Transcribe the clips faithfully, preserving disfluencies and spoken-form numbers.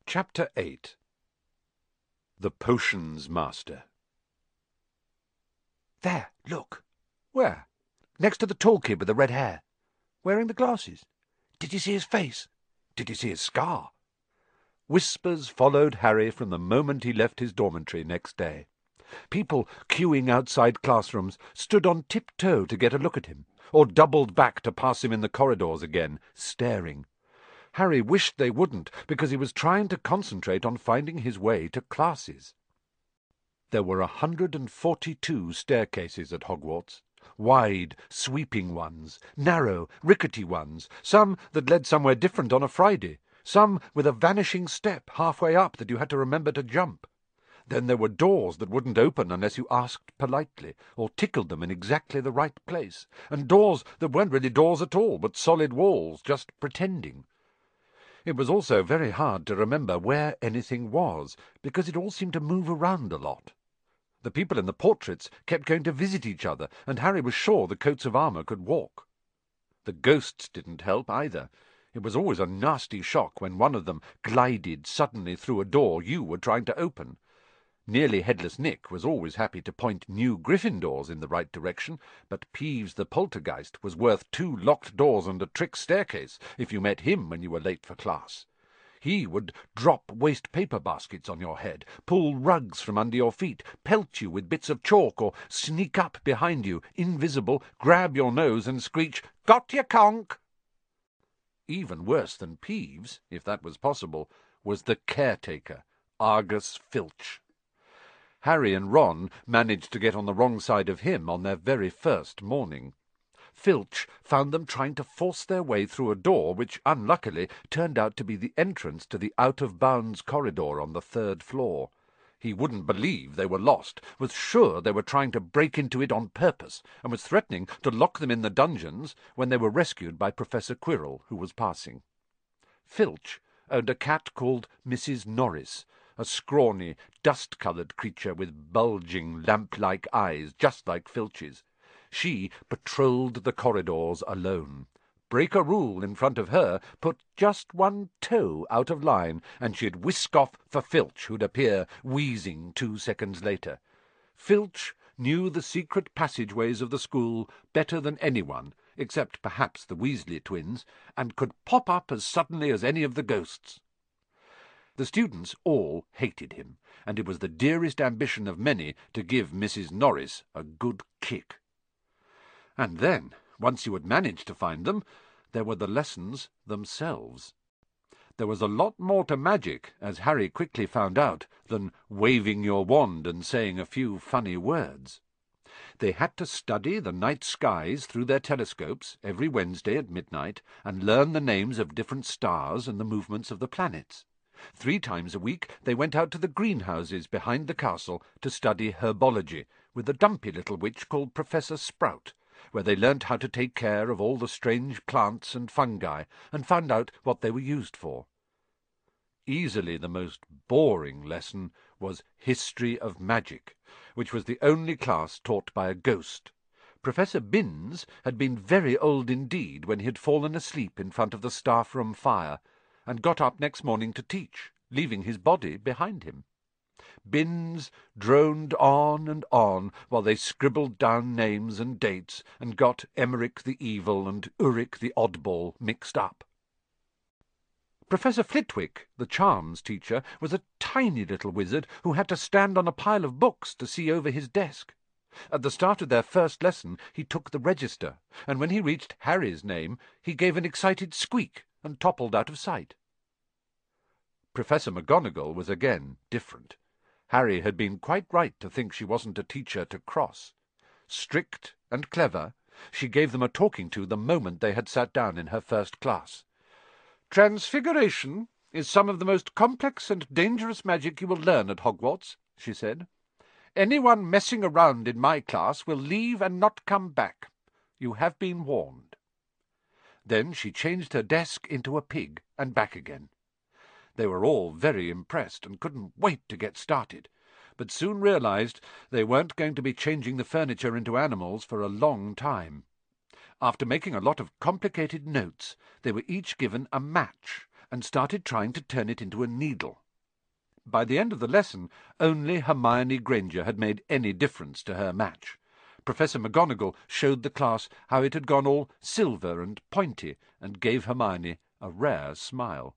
Chapter eight. The Potions Master. There, look. Where? Next to the tall kid with the red hair. Wearing the glasses. Did you see his face? Did you see his scar? Whispers followed Harry from the moment he left his dormitory next day. People queuing outside classrooms stood on tiptoe to get a look at him, or doubled back to pass him in the corridors again, staring. Harry wished they wouldn't, because he was trying to concentrate on finding his way to classes. There were a hundred and forty-two staircases at Hogwarts. Wide, sweeping ones, narrow, rickety ones, some that led somewhere different on a Friday, some with a vanishing step halfway up that you had to remember to jump. Then there were doors that wouldn't open unless you asked politely, or tickled them in exactly the right place, and doors that weren't really doors at all, but solid walls, just pretending. It was also very hard to remember where anything was, because it all seemed to move around a lot. The people in the portraits kept going to visit each other, and Harry was sure the coats of armour could walk. The ghosts didn't help either. It was always a nasty shock when one of them glided suddenly through a door you were trying to open. Nearly Headless Nick was always happy to point new Gryffindors in the right direction, but Peeves the Poltergeist was worth two locked doors and a trick staircase if you met him when you were late for class. He would drop waste paper baskets on your head, pull rugs from under your feet, pelt you with bits of chalk, or sneak up behind you, invisible, grab your nose and screech, "Got ya, conk!" Even worse than Peeves, if that was possible, was the caretaker, Argus Filch. Harry and Ron managed to get on the wrong side of him on their very first morning. Filch found them trying to force their way through a door which, unluckily, turned out to be the entrance to the out-of-bounds corridor on the third floor. He wouldn't believe they were lost, was sure they were trying to break into it on purpose, and was threatening to lock them in the dungeons when they were rescued by Professor Quirrell, who was passing. Filch owned a cat called Missus Norris, a scrawny, dust-coloured creature with bulging, lamp-like eyes, just like Filch's. She patrolled the corridors alone. Break a rule in front of her, put just one toe out of line, and she'd whisk off for Filch, who'd appear wheezing two seconds later. Filch knew the secret passageways of the school better than anyone, except perhaps the Weasley twins, and could pop up as suddenly as any of the ghosts. The students all hated him, and it was the dearest ambition of many to give Missus Norris a good kick. And then, once you had managed to find them, there were the lessons themselves. There was a lot more to magic, as Harry quickly found out, than waving your wand and saying a few funny words. They had to study the night skies through their telescopes every Wednesday at midnight, and learn the names of different stars and the movements of the planets. Three times a week they went out to the greenhouses behind the castle to study herbology, with a dumpy little witch called Professor Sprout, where they learnt how to take care of all the strange plants and fungi, and found out what they were used for. Easily the most boring lesson was History of Magic, which was the only class taught by a ghost. Professor Binns had been very old indeed when he had fallen asleep in front of the staff-room fire, and got up next morning to teach, leaving his body behind him. Binns droned on and on while they scribbled down names and dates and got Emmerich the Evil and Uric the Oddball mixed up. Professor Flitwick, the charms teacher, was a tiny little wizard who had to stand on a pile of books to see over his desk. At the start of their first lesson he took the register, and when he reached Harry's name he gave an excited squeak and toppled out of sight. Professor McGonagall was again different. Harry had been quite right to think she wasn't a teacher to cross. Strict and clever, she gave them a talking to the moment they had sat down in her first class. "Transfiguration is some of the most complex and dangerous magic you will learn at Hogwarts," she said. "Anyone messing around in my class will leave and not come back. You have been warned." Then she changed her desk into a pig, and back again. They were all very impressed and couldn't wait to get started, but soon realized they weren't going to be changing the furniture into animals for a long time. After making a lot of complicated notes, they were each given a match, and started trying to turn it into a needle. By the end of the lesson, only Hermione Granger had made any difference to her match. Professor McGonagall showed the class how it had gone all silver and pointy, and gave Hermione a rare smile.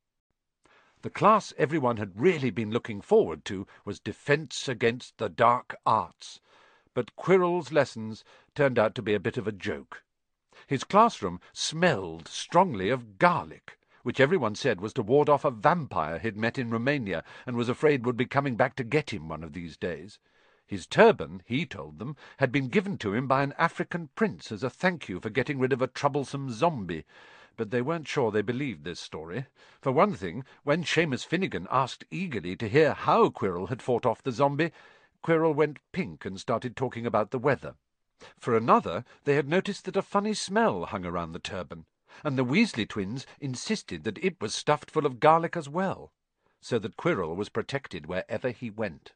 The class everyone had really been looking forward to was Defence Against the Dark Arts, but Quirrell's lessons turned out to be a bit of a joke. His classroom smelled strongly of garlic, which everyone said was to ward off a vampire he'd met in Romania and was afraid would be coming back to get him one of these days. His turban, he told them, had been given to him by an African prince as a thank you for getting rid of a troublesome zombie, but they weren't sure they believed this story. For one thing, when Seamus Finnegan asked eagerly to hear how Quirrell had fought off the zombie, Quirrell went pink and started talking about the weather. For another, they had noticed that a funny smell hung around the turban, and the Weasley twins insisted that it was stuffed full of garlic as well, so that Quirrell was protected wherever he went.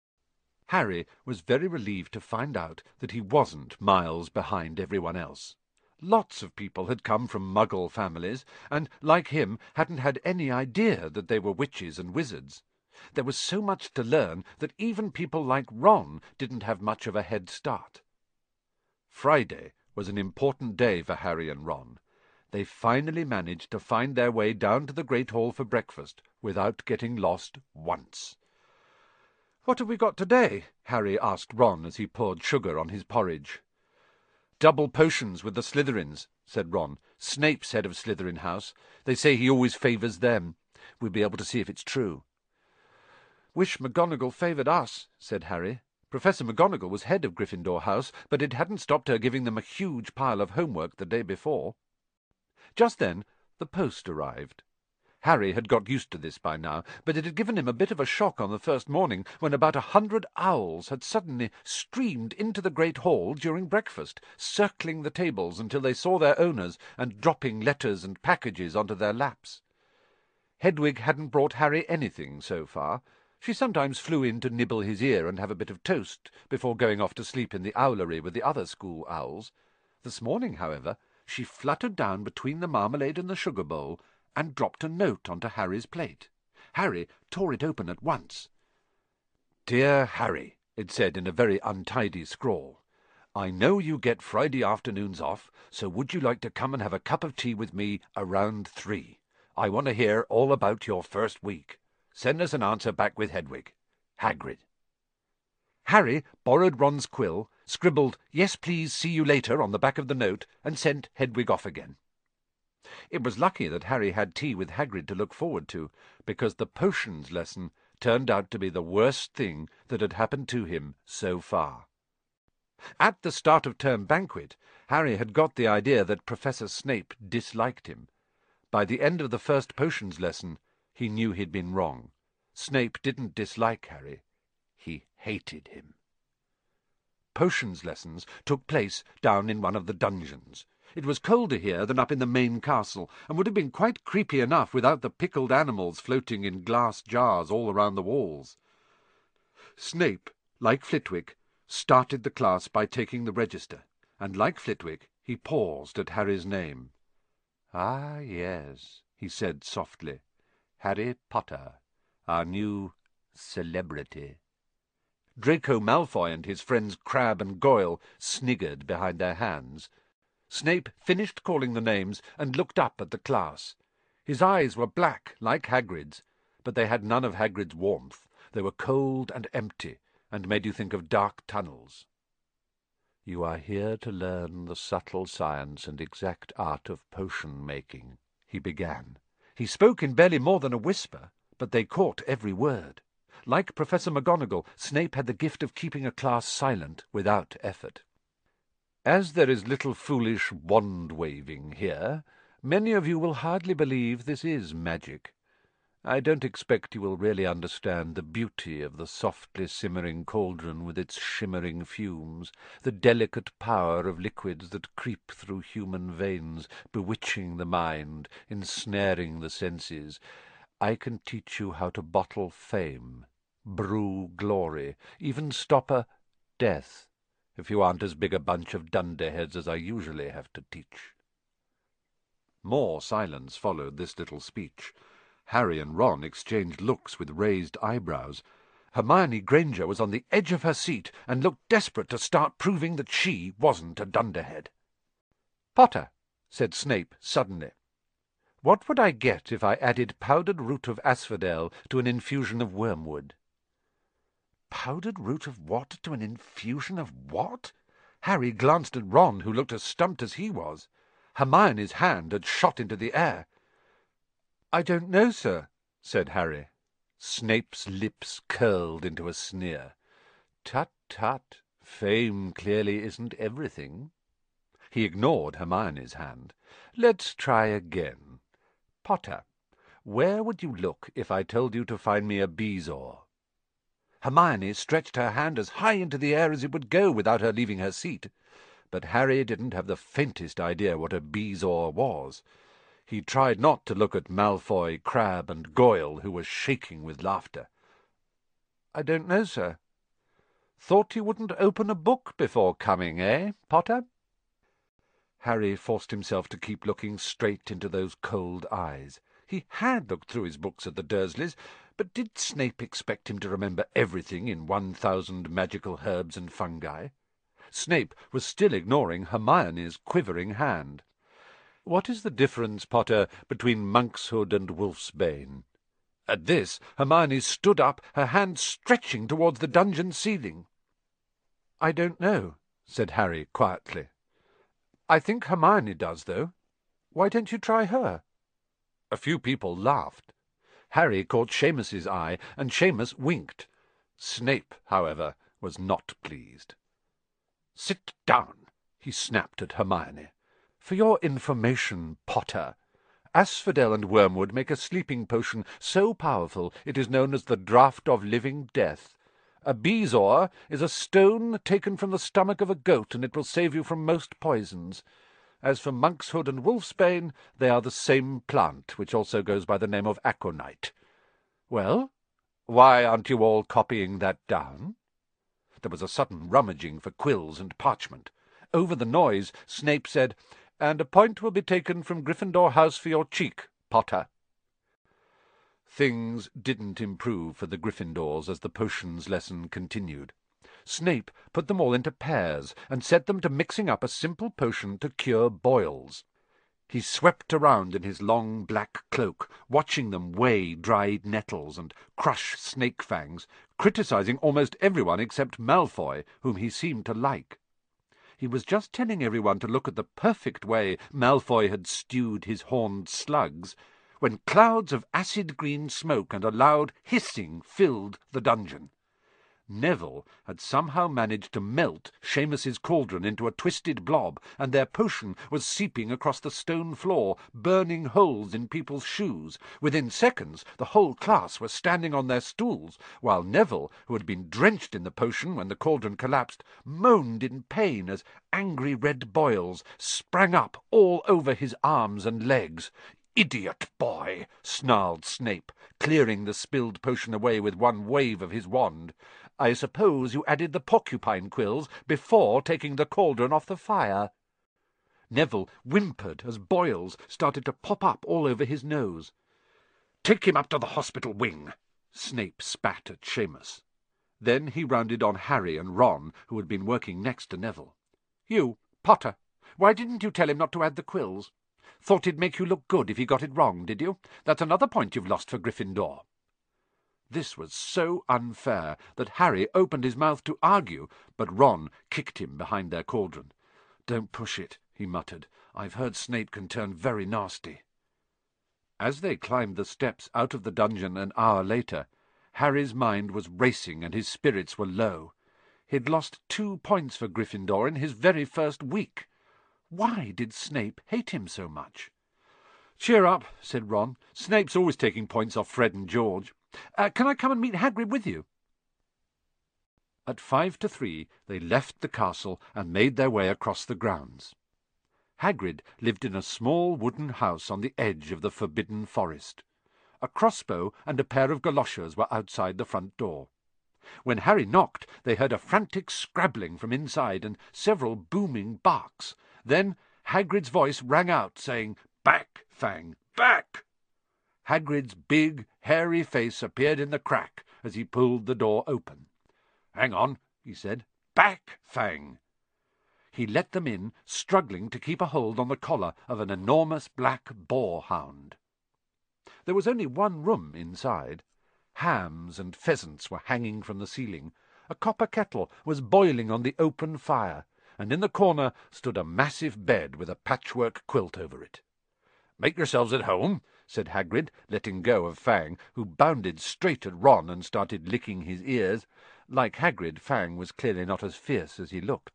Harry was very relieved to find out that he wasn't miles behind everyone else. Lots of people had come from Muggle families, and, like him, hadn't had any idea that they were witches and wizards. There was so much to learn that even people like Ron didn't have much of a head start. Friday was an important day for Harry and Ron. They finally managed to find their way down to the Great Hall for breakfast without getting lost once. "What have we got today?" Harry asked Ron as he poured sugar on his porridge. "Double potions with the Slytherins," said Ron. "Snape's head of Slytherin House. They say he always favours them. We'll be able to see if it's true." "Wish McGonagall favoured us," said Harry. Professor McGonagall was head of Gryffindor House, but it hadn't stopped her giving them a huge pile of homework the day before. Just then the post arrived. Harry had got used to this by now, but it had given him a bit of a shock on the first morning when about a hundred owls had suddenly streamed into the great hall during breakfast, circling the tables until they saw their owners and dropping letters and packages onto their laps. Hedwig hadn't brought Harry anything so far. She sometimes flew in to nibble his ear and have a bit of toast before going off to sleep in the owlery with the other school owls. This morning, however, she fluttered down between the marmalade and the sugar bowl and dropped a note onto Harry's plate. Harry tore it open at once. "Dear Harry," it said in a very untidy scrawl, "I know you get Friday afternoons off, so would you like to come and have a cup of tea with me around three? I want to hear all about your first week. Send us an answer back with Hedwig. Hagrid." Harry borrowed Ron's quill, scribbled "Yes, please, see you later" on the back of the note, and sent Hedwig off again. It was lucky that Harry had tea with Hagrid to look forward to, because the potions lesson turned out to be the worst thing that had happened to him so far. At the start of term banquet, Harry had got the idea that Professor Snape disliked him. By the end of the first potions lesson, he knew he'd been wrong. Snape didn't dislike Harry. He hated him. Potions lessons took place down in one of the dungeons. It was colder here than up in the main castle, and would have been quite creepy enough without the pickled animals floating in glass jars all around the walls. Snape, like Flitwick, started the class by taking the register, and like Flitwick, he paused at Harry's name. "Ah, yes," he said softly. "Harry Potter, our new celebrity." Draco Malfoy and his friends Crabbe and Goyle sniggered behind their hands. Snape finished calling the names and looked up at the class. His eyes were black, like Hagrid's, but they had none of Hagrid's warmth. They were cold and empty, and made you think of dark tunnels. "You are here to learn the subtle science and exact art of potion-making," he began. He spoke in barely more than a whisper, but they caught every word. Like Professor McGonagall, Snape had the gift of keeping a class silent without effort. "As there is little foolish wand-waving here, many of you will hardly believe this is magic. I don't expect you will really understand the beauty of the softly simmering cauldron with its shimmering fumes, the delicate power of liquids that creep through human veins, bewitching the mind, ensnaring the senses. I can teach you how to bottle fame, brew glory, even stopper death, if you aren't as big a bunch of dunderheads as I usually have to teach." More silence followed this little speech. Harry and Ron exchanged looks with raised eyebrows. Hermione Granger was on the edge of her seat and looked desperate to start proving that she wasn't a dunderhead. "Potter," said Snape suddenly, "what would I get if I added powdered root of asphodel to an infusion of wormwood?" Powdered root of what to an infusion of what? Harry glanced at Ron, who looked as stumped as he was. Hermione's hand had shot into the air. "I don't know, sir," said Harry. Snape's lips curled into a sneer. "Tut, tut, fame clearly isn't everything." He ignored Hermione's hand. "Let's try again. Potter, where would you look if I told you to find me a bezoar?" Hermione stretched her hand as high into the air as it would go without her leaving her seat. But Harry didn't have the faintest idea what a bezoar was. He tried not to look at Malfoy, Crabbe, and Goyle, who were shaking with laughter. "I don't know, sir." "Thought you wouldn't open a book before coming, eh, Potter?" Harry forced himself to keep looking straight into those cold eyes. He had looked through his books at the Dursleys, but did Snape expect him to remember everything in one thousand magical herbs and fungi? Snape was still ignoring Hermione's quivering hand. "What is the difference, Potter, between Monkshood and Wolfsbane?" At this, Hermione stood up, her hand stretching towards the dungeon ceiling. "I don't know," said Harry quietly. "I think Hermione does, though. Why don't you try her?" A few people laughed. Harry caught Seamus's eye, and Seamus winked. Snape, however, was not pleased. "Sit down," he snapped at Hermione. "For your information, Potter, asphodel and wormwood make a sleeping potion so powerful it is known as the draught of living death. A bezoar is a stone taken from the stomach of a goat, and it will save you from most poisons. As for Monkshood and Wolfsbane, they are the same plant, which also goes by the name of aconite. Well, why aren't you all copying that down?" There was a sudden rummaging for quills and parchment. Over the noise, Snape said, "And a point will be taken from Gryffindor House for your cheek, Potter." Things didn't improve for the Gryffindors as the potions lesson continued. Snape put them all into pairs and set them to mixing up a simple potion to cure boils. He swept around in his long black cloak, watching them weigh dried nettles and crush snake fangs, criticizing almost everyone except Malfoy, whom he seemed to like. He was just telling everyone to look at the perfect way Malfoy had stewed his horned slugs, when clouds of acid-green smoke and a loud hissing filled the dungeon. Neville had somehow managed to melt Seamus's cauldron into a twisted blob, and their potion was seeping across the stone floor, burning holes in people's shoes. Within seconds, the whole class were standing on their stools, while Neville, who had been drenched in the potion when the cauldron collapsed, moaned in pain as angry red boils sprang up all over his arms and legs. "Idiot boy!" snarled Snape, clearing the spilled potion away with one wave of his wand. "I suppose you added the porcupine quills before taking the cauldron off the fire." Neville whimpered as boils started to pop up all over his nose. "Take him up to the hospital wing," Snape spat at Seamus. Then he rounded on Harry and Ron, who had been working next to Neville. "You, Potter, why didn't you tell him not to add the quills? Thought it'd make you look good if he got it wrong, did you? That's another point you've lost for Gryffindor." This was so unfair that Harry opened his mouth to argue, but Ron kicked him behind their cauldron. "Don't push it," he muttered. "I've heard Snape can turn very nasty." As they climbed the steps out of the dungeon an hour later, Harry's mind was racing and his spirits were low. He'd lost two points for Gryffindor in his very first week. Why did Snape hate him so much? "Cheer up," said Ron. "Snape's always taking points off Fred and George. Uh, can I come and meet Hagrid with you?" At five to three they left the castle and made their way across the grounds. Hagrid lived in a small wooden house on the edge of the forbidden forest. A crossbow and a pair of galoshes were outside the front door. When Harry knocked, they heard a frantic scrabbling from inside and several booming barks. Then Hagrid's voice rang out, saying, "Back, Fang, back!" Hagrid's big, hairy face appeared in the crack as he pulled the door open. "Hang on," he said. "Back, Fang!" He let them in, struggling to keep a hold on the collar of an enormous black boar-hound. There was only one room inside. Hams and pheasants were hanging from the ceiling. A copper kettle was boiling on the open fire, and in the corner stood a massive bed with a patchwork quilt over it. "Make yourselves at home," said Hagrid, letting go of Fang, who bounded straight at Ron and started licking his ears. Like Hagrid, Fang was clearly not as fierce as he looked.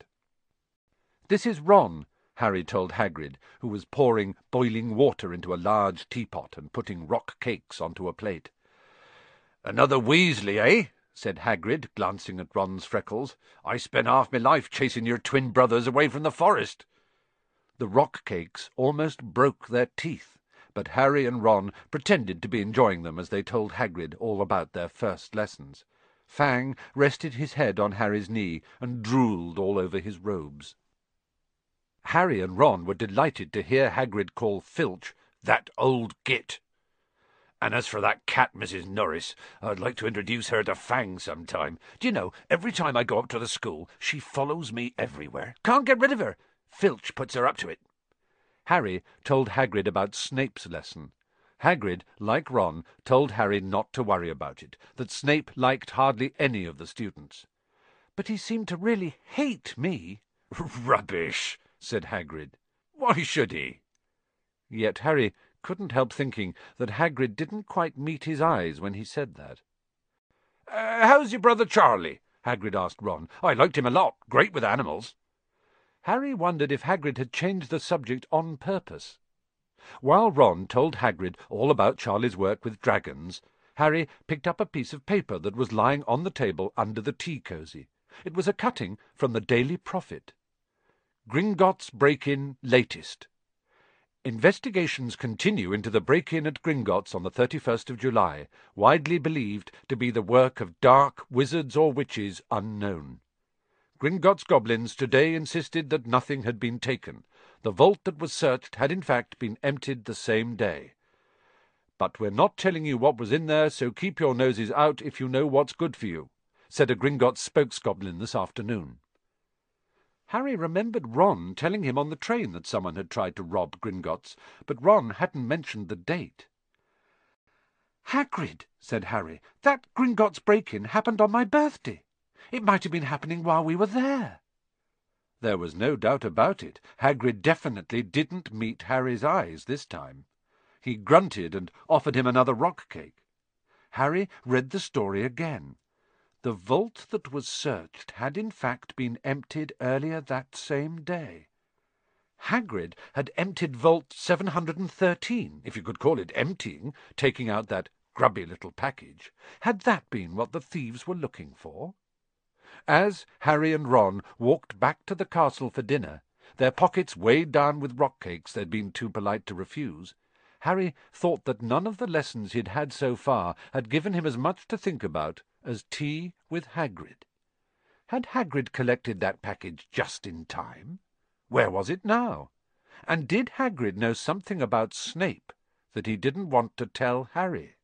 "This is Ron," Harry told Hagrid, who was pouring boiling water into a large teapot and putting rock cakes onto a plate. "Another Weasley, eh?" said Hagrid, glancing at Ron's freckles. "I spent half my life chasing your twin brothers away from the forest." The rock cakes almost broke their teeth, but Harry and Ron pretended to be enjoying them as they told Hagrid all about their first lessons. Fang rested his head on Harry's knee and drooled all over his robes. Harry and Ron were delighted to hear Hagrid call Filch "that old git." "And as for that cat, Missus Norris, I'd like to introduce her to Fang sometime. Do you know, every time I go up to the school, she follows me everywhere. Can't get rid of her. Filch puts her up to it." Harry told Hagrid about Snape's lesson. Hagrid, like Ron, told Harry not to worry about it, that Snape liked hardly any of the students. "But he seemed to really hate me." "Rubbish," said Hagrid. "Why should he?" Yet Harry couldn't help thinking that Hagrid didn't quite meet his eyes when he said that. Uh, how's your brother Charlie?" Hagrid asked Ron. "I liked him a lot. Great with animals." Harry wondered if Hagrid had changed the subject on purpose. While Ron told Hagrid all about Charlie's work with dragons, Harry picked up a piece of paper that was lying on the table under the tea cosy. It was a cutting from the Daily Prophet. Gringotts break-in latest. Investigations continue into the break-in at Gringotts on the thirty-first of July, widely believed to be the work of dark wizards or witches unknown. Gringotts goblins today insisted that nothing had been taken. The vault that was searched had in fact been emptied the same day. "But we're not telling you what was in there, so keep your noses out if you know what's good for you," said a Gringotts spokesgoblin this afternoon. Harry remembered Ron telling him on the train that someone had tried to rob Gringotts, but Ron hadn't mentioned the date. "Hagrid," said Harry, "that Gringotts break-in happened on my birthday. It might have been happening while we were there." There was no doubt about it. Hagrid definitely didn't meet Harry's eyes this time. He grunted and offered him another rock cake. Harry read the story again. The vault that was searched had in fact been emptied earlier that same day. Hagrid had emptied Vault seven hundred and thirteen, if you could call it emptying, taking out that grubby little package. Had that been what the thieves were looking for? As Harry and Ron walked back to the castle for dinner, their pockets weighed down with rock cakes they'd been too polite to refuse, Harry thought that none of the lessons he'd had so far had given him as much to think about as tea with Hagrid. Had Hagrid collected that package just in time? Where was it now? And did Hagrid know something about Snape that he didn't want to tell Harry?